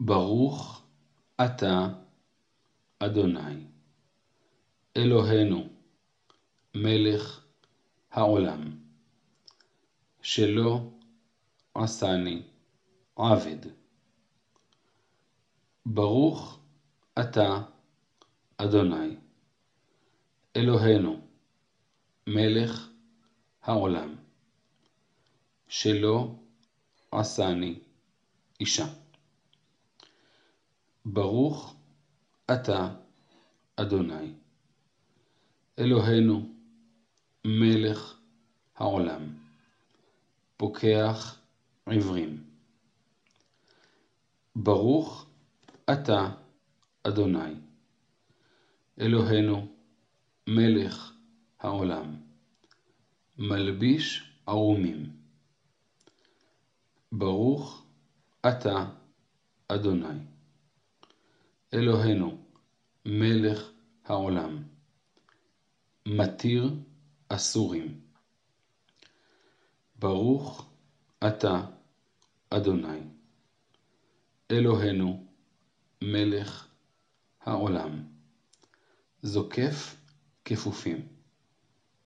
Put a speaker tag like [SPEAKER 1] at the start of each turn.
[SPEAKER 1] ברוך אתה אדוני אלוהינו מלך העולם, שלא עשני עבד. ברוך אתה אדוני אלוהינו מלך העולם, שלא עשני אישה. ברוך אתה אדוני אלוהינו מלך העולם, פוקח עיוורים. ברוך אתה אדוני אלוהינו מלך העולם, מלביש ערומים. ברוך אתה אדוני אלוהינו מלך העולם, מתיר אסורים. ברוך אתה אדוני אלוהינו מלך העולם, זוקף כפופים.